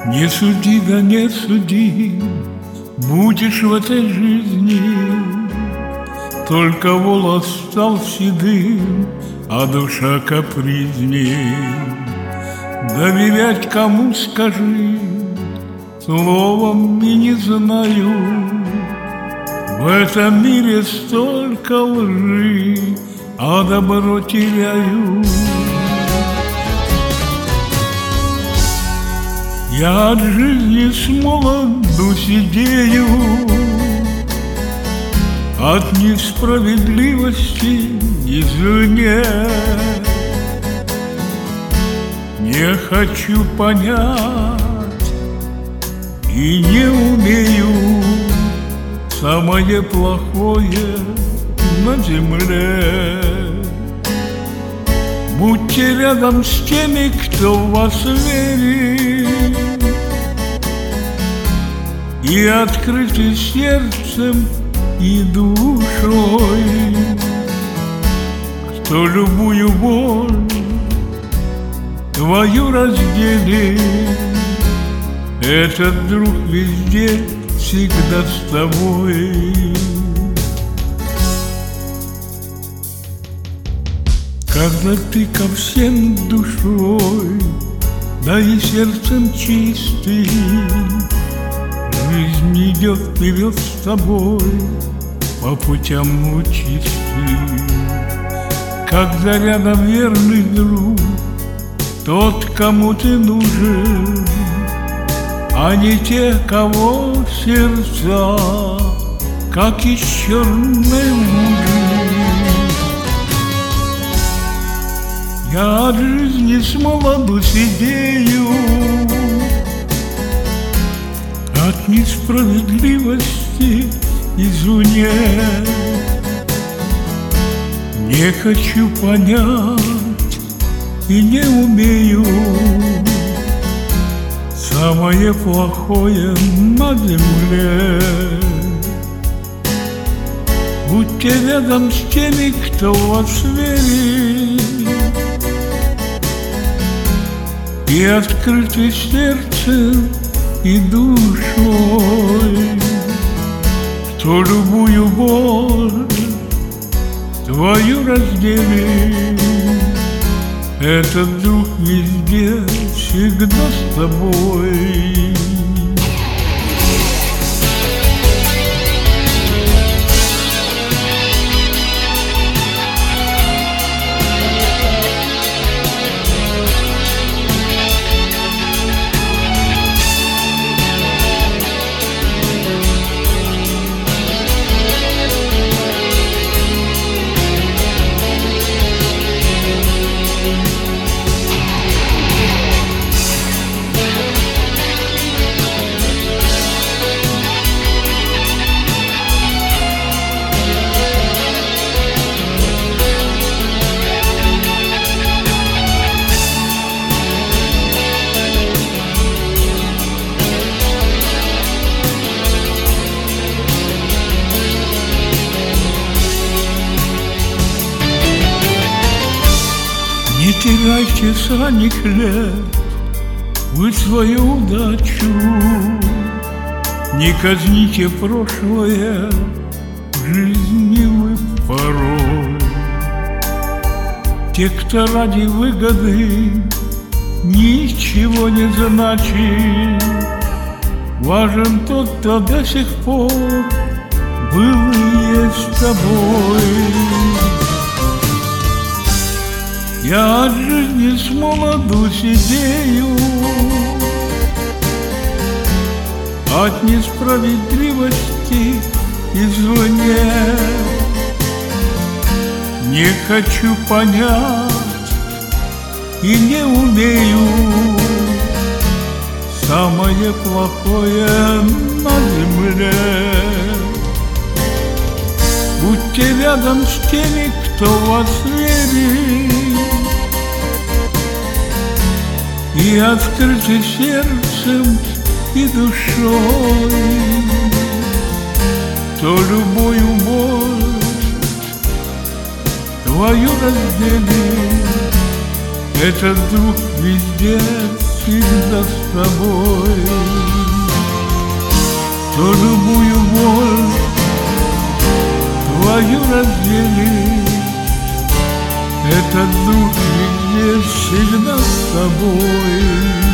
Не суди, да не суди, будешь в этой жизни. Только волос стал седым, а душа капризней. Доверять кому, скажи, словом и не знаю. В этом мире столько лжи, а добро теряю. Я от жизни с молоду сидею, от несправедливости извне. Не хочу понять и не умею самое плохое на земле. Будьте рядом с теми, кто в вас верит, и открыты сердцем и душой, кто любую боль твою разделит. Этот друг везде, всегда с тобой. Когда ты ко всем душой, да и сердцем чистым, жизнь идет вперед с тобой по путям лучистым. Когда рядом верный друг, тот, кому ты нужен, а не те, кого сердца, как из черной лужи. Я от жизни с молоду сидею, от несправедливости извне. Не хочу понять и не умею самое плохое на земле. Будьте рядом с теми, кто в вас верит, и открыты сердцем и душой, кто любую боль твою разделит. Этот дух везде, всегда с тобой. Не теряйте с ранних лет вы свою удачу, не казните прошлое, в жизни вы порой. Те, кто ради выгоды ничего не значит, важен тот, кто до сих пор был и есть с тобой. Я от жизни с молоду сидею, от несправедливости извне. Не хочу понять и не умею самое плохое на земле. Будьте рядом с теми, кто в вас верит, и открыты сердцем и душой, кто любую боль твою разделит. Этот друг везде всегда с тобой. Кто любую боль твою разделит, этот дух везде всегда с тобой.